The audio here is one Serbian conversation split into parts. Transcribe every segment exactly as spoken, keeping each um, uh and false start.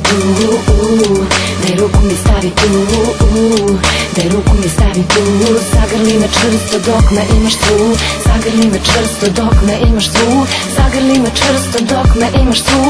tu, daj ruku mi stavi tu, daj ruku mi stavi tu. Zagrli me čvrsto dok me imaš tu, zagrli me čvrsto dok me imaš tu, zagrli me čvrsto dok me imaš tu,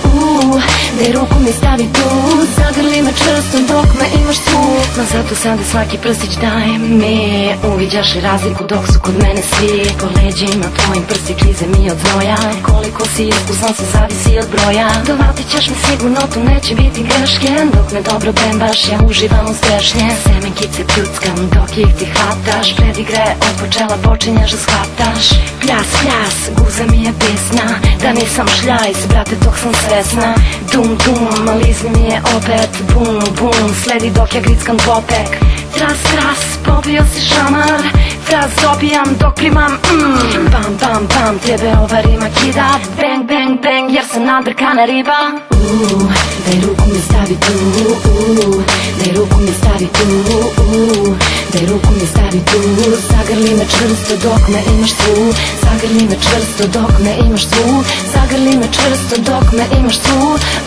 daj ruku mi stavi tu, zagrli me čvrsto dok me imaš tu. No zato sada svaki prstić daj mi, uviđaš li razliku dok su kod mene svi po leđima tvojim prsti klize mi od znoja. Koliko si iskusan se zavisi od broja, dovatit ćeš me sigurno, tu neće biti greške. Dok me dobro bembaš ja uživam u strešnje, semenkice pljuckam dok ih ti hvataš, predigre od počela počinješ da shvataš. Pljas, pljas, guza mi je pesna, da nisam šljajs, brate tog sam svesna. Dum, dum, lizni mi je opet, bum, bum, sledi dok ja grickam dvopek. Tras, tras, popio si šamar, fraz opijam dok primam, mm. Bam, bam, bam, tebe ova rima kida, bang, bang, bang, jer sam nadrkana riba. uh, Daj ruku mi stavi tu, uh, daj ruku mi stavi tu, uh, daj ruku mi stavi tu. Zagrli me čvrsto dok me imaš tu, zagrli me čvrsto dok me imaš tu, zagrli me čvrsto dok me imaš tu,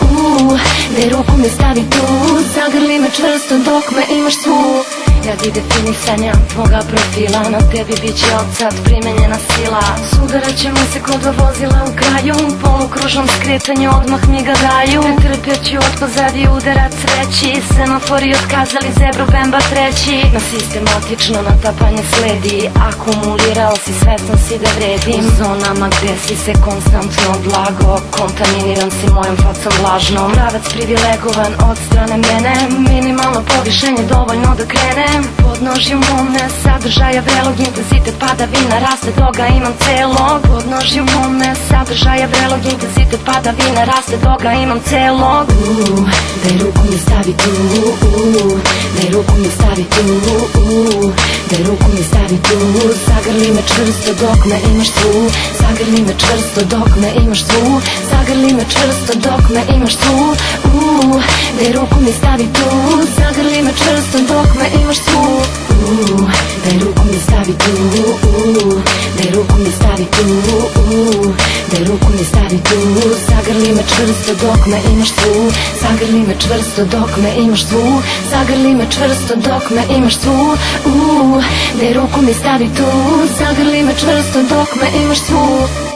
uh, daj ruku mi stavi tu, zagrli me čvrsto dok me imaš tu. Radi definisanja tvoga profila, na tebi bit će od sad primenjena sila. Sudarat ćemo se kod dva vozila u kraju, polukružnom skretanju odmah mi ga daju. Pretrpjet ću od pozadi udarac sreći, semafori otkazali, zebru bemba treći. Na sistematično natapanje sledi, akumulirao si, svestan si da vredim. U zonama gde si se konstantno odlago, kontaminiran si mojom facom vlažnom. Pravac privilegovan od strane mene, minimalno povišenje dovoljno da krenem. Podnožju mome sadržaja vrelog, intenzitet padavina raste dok ga imam celog. Podnožju mome sadržaja vrelog, intenzitet padavina raste dok ga imam celog. uh, Daj ruku mi stavi tu, uh, daj ruku mi stavi tu, uh, daj ruku mi stavi tu. Zagrli me čvrsto dok me imaš tu, zagrli me čvrsto dok me imaš tu, zagrli me čvrsto dok me imaš tu, uh, daj ruku mi stavi tu, zagrli me čvrsto dok me imaš tu. uh, Daj ruku mi stavi tu, uh, daj ruku mi stavi tu, uh, daj ruku mi stavi tu. Zagrli me čvrsto dok me imaš tu, zagrli me čvrsto dok me imaš tu, zagrli me čvrsto dok me imaš tu, uh, daj ruku mi stavi tu, zagrli me čvrsto dok me imaš tu.